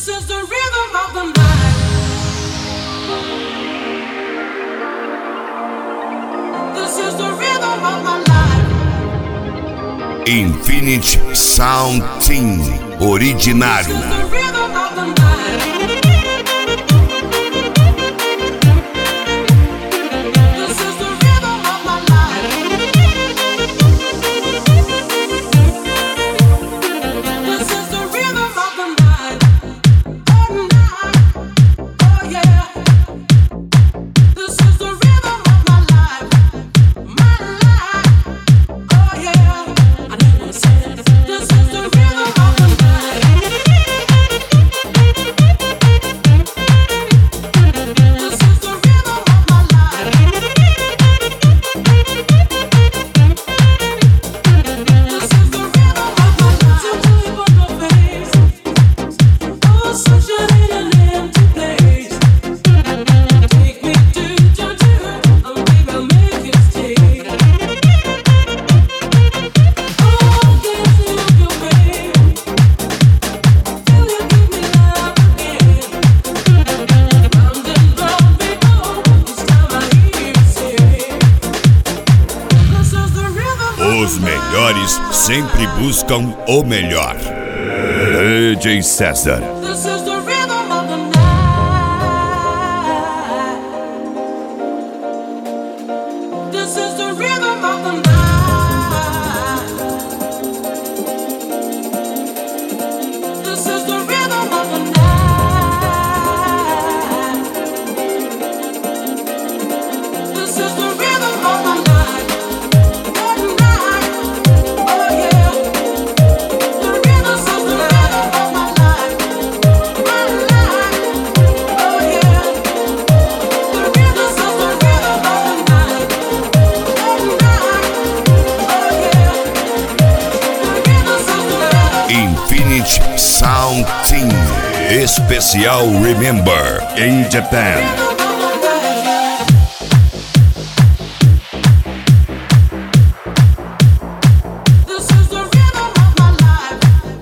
is the rhythm of the night. This is the rhythm of my life. Infinity Sound Team Originário. This is the rhythm of the night. This is the rhythm of my life. This is the rhythm of the night. Oh night, oh yeah. This is the rhythm of my life. Oh yeah. I know what it says. This is the rhythm of the night. This is the rhythm of my life. This is the rhythm of my life. So deep on my face. Oh, sunshine in an empty place. Take me to your turn. Oh, baby, I'll make you stay. Oh, dancing up your way. Till you give me love again. Round and round we go. Each time I hear you say, this is the rhythm of Os the night. melhores sempre buscam o melhor. DJ César. This is the rhythm of the night. This is the rhythm of the night. This is the rhythm of the night. This is the rhythm of my life. One night, oh yeah. The rhythm is the rhythm of my life. My life, oh yeah. The rhythm is the rhythm of the night. One night, oh yeah. The rhythm is the rhythm. Infinity Sound Team Especial Remember in Japan. This is the rhythm of my life.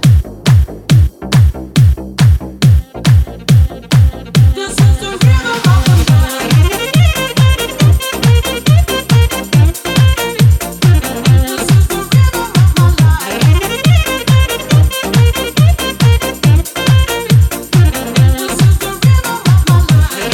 This is the rhythm of the night. This is the rhythm of my life. This is the rhythm of my life.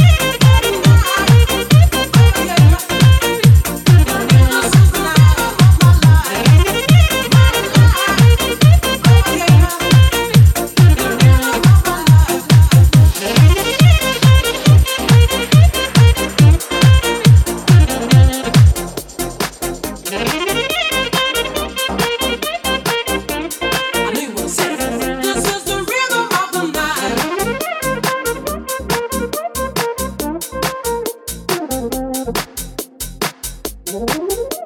I knew what it said. This is the rhythm of the night.